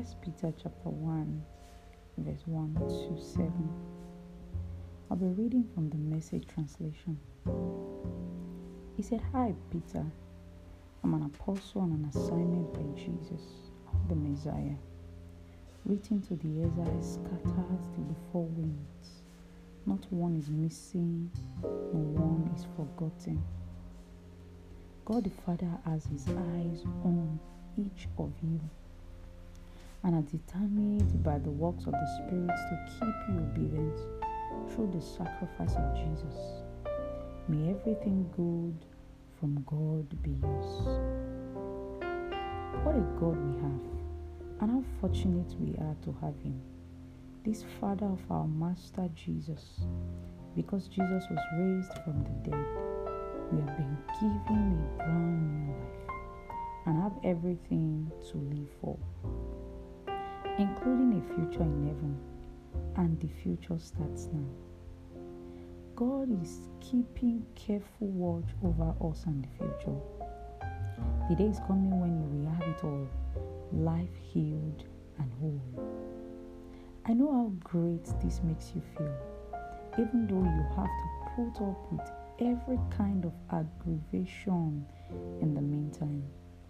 First Peter chapter 1, verse 1 to 7. I'll be reading from the Message translation. He said, "Hi, Peter. I'm an apostle on an assignment by Jesus, the Messiah, written to the exiles scattered to the four winds. Not one is missing, no one is forgotten. God the Father has his eyes on each of you and are determined by the works of the Spirit to keep you obedient through the sacrifice of Jesus. May everything good from God be yours." What a God we have, and how fortunate we are to have him, this Father of our Master Jesus. Because Jesus was raised from the dead, we have been given a brand new life and have everything to live for, including a future in heaven, and the future starts now. God is keeping careful watch over us and the future. The day is coming when you will have it all, life healed and whole. I know how great this makes you feel, even though you have to put up with every kind of aggravation in the meantime.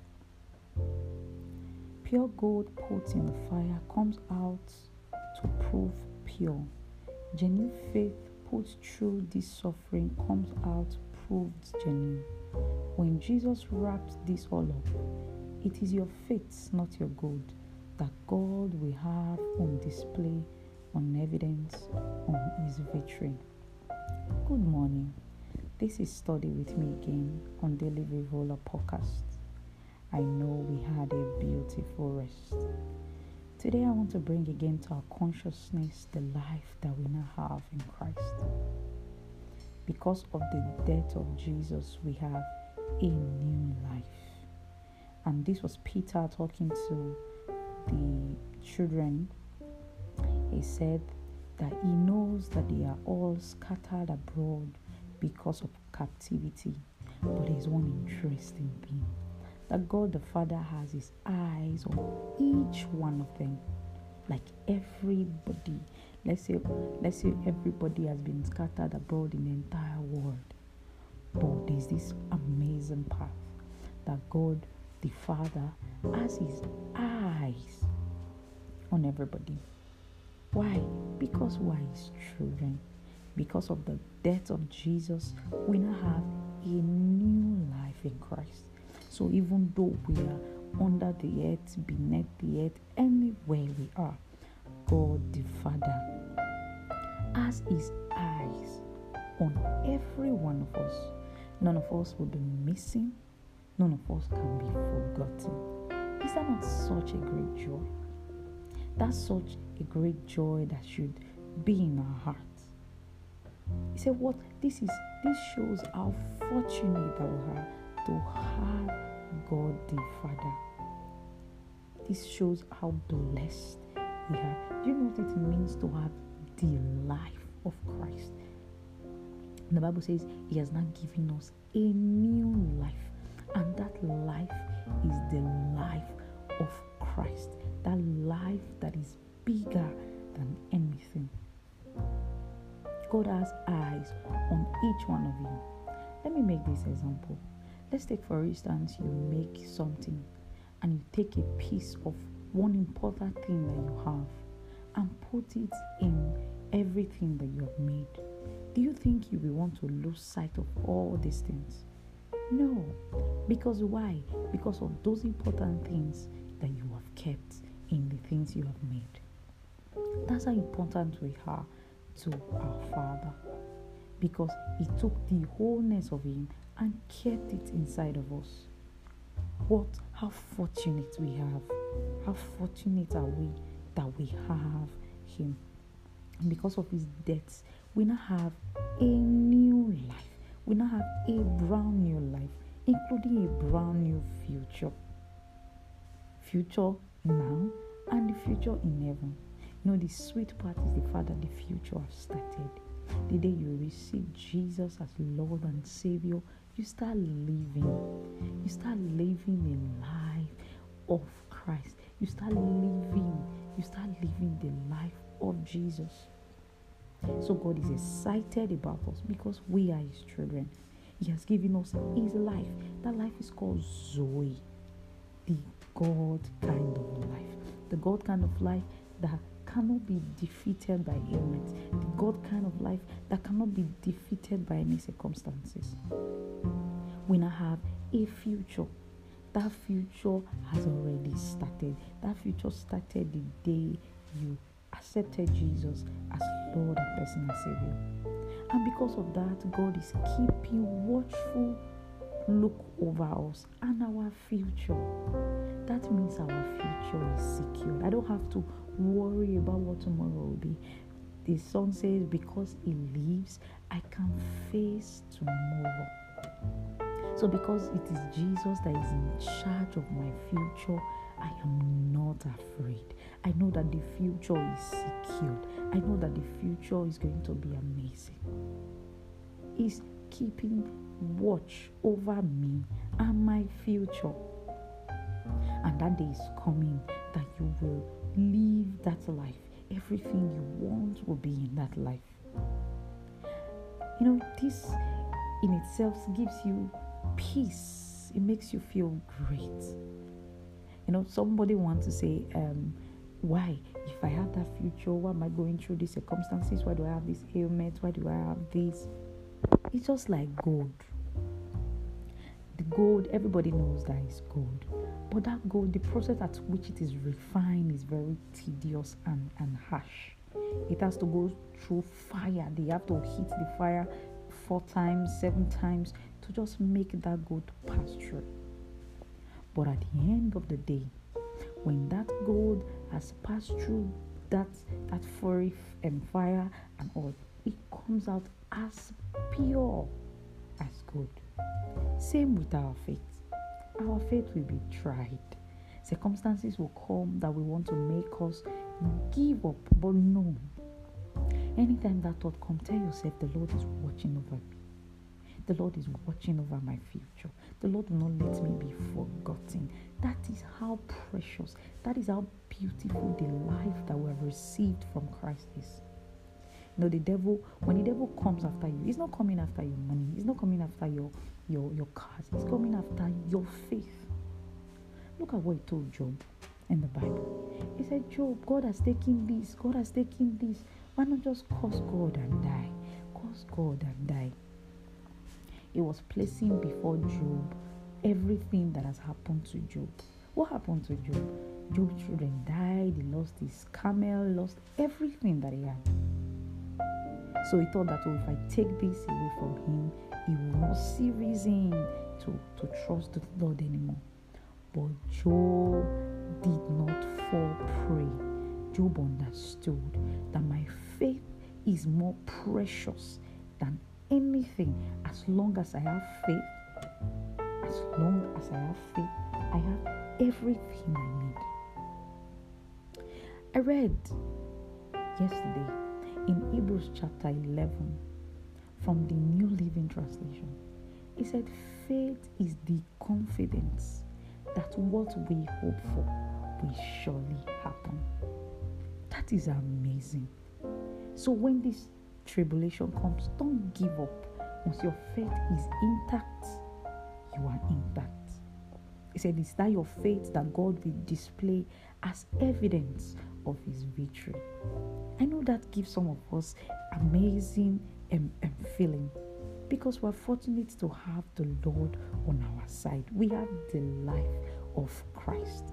Pure gold put in the fire comes out to prove pure. Genuine faith put through this suffering comes out proved genuine. When Jesus wraps this all up, it is your faith, not your gold, that God will have on display, on evidence, on his victory. Good morning. This is Study With Me again on Daily Revoler podcast. I know we had a beautiful rest. Today I want to bring again to our consciousness the life that we now have in Christ. Because of the death of Jesus, we have a new life. And this was Peter talking to the children. He said that he knows that they are all scattered abroad because of captivity. But there's one interesting thing, that God the Father has his eyes on each one of them. Like everybody, let's say everybody has been scattered abroad in the entire world. But there's this amazing path that God the Father has his eyes on everybody. Why? Because we are his children. Because of the death of Jesus, we now have a new life in Christ. So even though we are under the earth, beneath the earth, anywhere we are, God the Father has his eyes on every one of us. None of us will be missing. None of us can be forgotten. Is that not such a great joy? That's such a great joy that should be in our hearts. He said, "What this shows how fortunate that we are to have God the Father. This shows how blessed we are." Do you know what it means to have the life of Christ? The Bible says he has now given us a new life, and that life is the life of Christ. That life that is bigger than anything. God has eyes on each one of you. Let me make this example. Let's take, for instance, you make something and you take a piece of one important thing that you have and put it in everything that you have made. Do you think you will want to lose sight of all these things? No. Because why? Because of those important things that you have kept in the things you have made. That's how important we are to our Father. Because he took the wholeness of him and kept it inside of us. How fortunate we have. How fortunate are we that we have him. And because of his death, we now have a new life. We now have a brand new life, including a brand new future. Future now and the future in heaven. You know, the sweet part is the fact that the future has started. The day you receive Jesus as Lord and Savior, you start living a life of Christ, You start living the life of Jesus. So God is excited about us because we are his children. He has given us his life. That life is called Zoe, the God kind of life. The God kind of life that cannot be defeated by ailments. The God kind of life that cannot be defeated by any circumstances. We now have a future. That future has already started. That future started the day you accepted Jesus as Lord and personal Savior. And because of that, God is keeping watchful look over us and our future. That means our future is secure. I don't have to worry about what tomorrow will be. The song says, because he lives, I can face tomorrow. So because it is Jesus that is in charge of my future, I am not afraid. I know that the future is secured. I know that the future is going to be amazing. He's keeping watch over me and my future. And that day is coming that you will live that life. Everything you want will be in that life. This in itself gives you peace. It makes you feel great. Somebody wants to say, why? If I have that future, why am I going through these circumstances? Why do I have this ailment? Why do I have this? It's just like gold. The gold, everybody knows that is gold. But that gold, the process at which it is refined is very tedious and harsh. It has to go through fire. They have to hit the fire 4 times, 7 times to just make that gold pass through. But at the end of the day, when that gold has passed through that fiery and fire and all, it comes out as pure as gold. Same with our faith. Our faith will be tried. Circumstances will come that will want to make us give up, but no. Anytime that thought comes, tell yourself, the Lord is watching over me. The Lord is watching over my future. The Lord will not let me be forgotten. That is how precious, that is how beautiful the life that we have received from Christ is. The devil, when the devil comes after you, he's not coming after your money. He's not coming after your cars. He's coming after your faith. Look at what he told Job in the Bible. He said, Job, God has taken this. God has taken this. Why not just curse God and die? Curse God and die. He was placing before Job everything that has happened to Job. What happened to Job? Job's children died. He lost his camel, lost everything that he had. So he thought that, if I take this away from him, he will not see reason to trust the Lord anymore. But Job did not fall prey. Job understood that my faith is more precious than anything. As long as I have faith, I have everything I need. I read yesterday in Hebrews chapter 11 from the New Living Translation. It said, faith is the confidence that what we hope for will surely happen. That is amazing. So when this tribulation comes, don't give up. Once your faith is intact, you are intact. He said, it's that your faith that God will display as evidence of his victory. I know that gives some of us amazing feeling, because we're fortunate to have the Lord on our side. We have the life of Christ.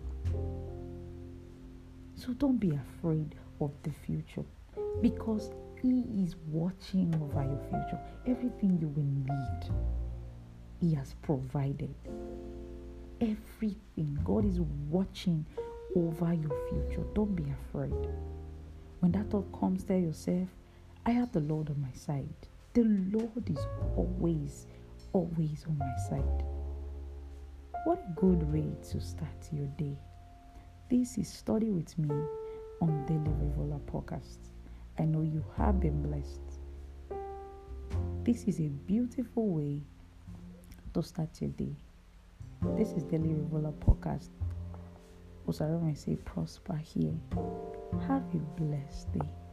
So don't be afraid of the future, because he is watching over your future. Everything you will need, he has provided. Everything. God is watching over your future. Don't be afraid. When that thought comes, tell yourself, I have the Lord on my side. The Lord is always on my side. What a good way to start your day. This is Study With Me on Daily Revealer Podcast. I know you have been blessed. This is a beautiful way to start your day. This is Daily Revealer Podcast. suppose I don't say prosper here. Have a blessed day.